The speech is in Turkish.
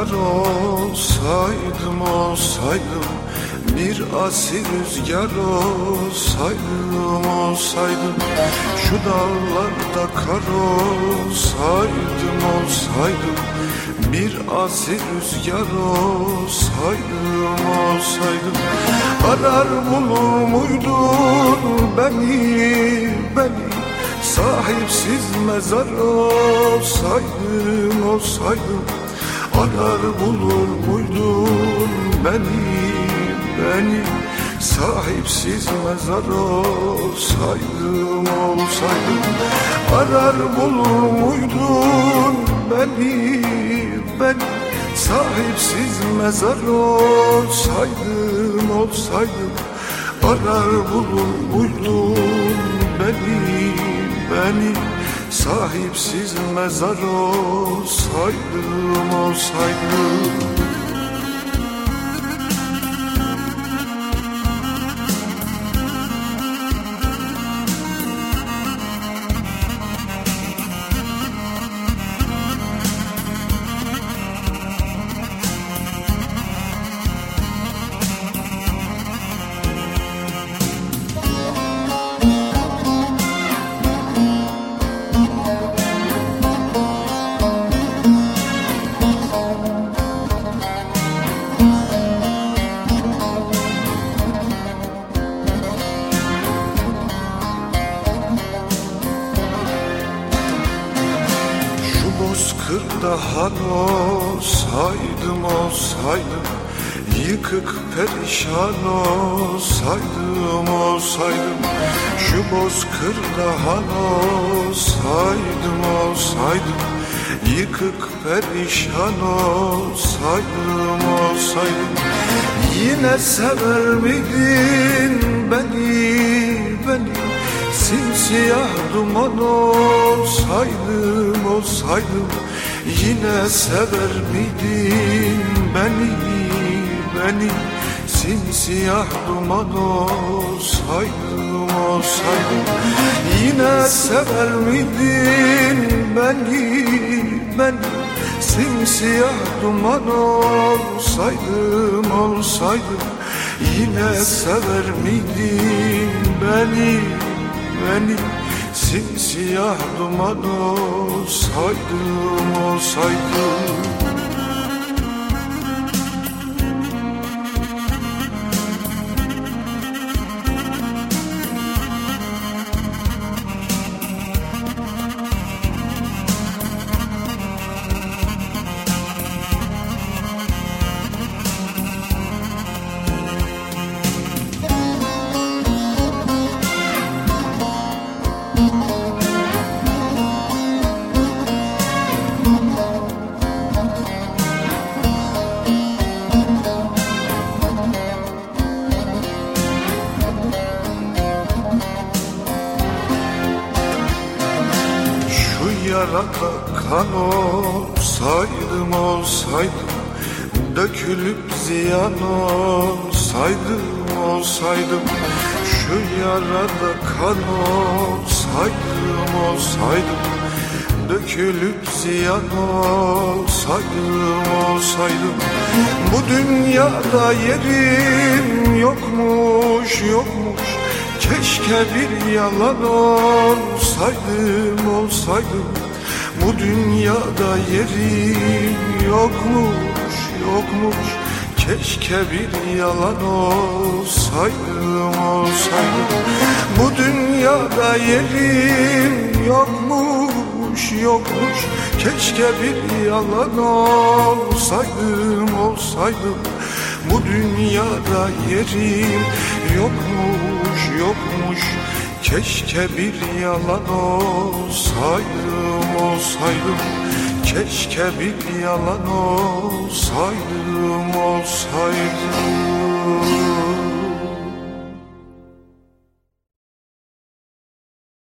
yar olsaydım, olsaydım, bir asil rüzgar olsaydım, olsaydım, şu dağlarda kar olsaydım, olsaydım, bir asil rüzgar olsaydım, olsaydım, arar bulur muydun beni, beni, sahipsiz mezar olsaydım, olsaydım, arar bulur muydun beni, beni, sahipsiz mezar olsaydım, olsaydım, arar bulur muydun beni, beni, sahipsiz mezar olsaydım, olsaydım, arar bulur muydun beni, beni, sahipsiz mezar olsaydım, olsaydım. Bozkırda han olsaydım, olsaydım, yıkık perişan olsaydım, olsaydım, şu bozkırda han olsaydım, olsaydım, yıkık perişan olsaydım, olsaydım, yine sever miydin beni, beni, simsiyah duman olsaydım, olsaydım, yine sever miydin beni, beni, simsiyah duman olsaydım, olsaydım, yine sever miydin beni, beni, simsiyah duman olsaydım, olsaydım, yine sever miydin beni, beni, simsiyah duman olsaydım, olsaydım. Yarada kan olsaydım, olsaydım, dökülüp ziyan olsaydım, olsaydım, şu yarada kan olsaydım, olsaydım, dökülüp ziyan olsaydım, olsaydım, bu dünyada yerim yokmuş, yokmuş, keşke bir yalan olsaydım, olsaydım, bu dünyada yerim yokmuş, yokmuş, keşke bir yalan olsaydım, olsaydım, bu dünyada yerim yokmuş, yokmuş, keşke bir yalan olsaydım, olsaydım, bu dünyada yerim yokmuş, yokmuş, keşke bir yalan olsaydım, olsaydım, keşke bir yalan olsaydım, olsaydım.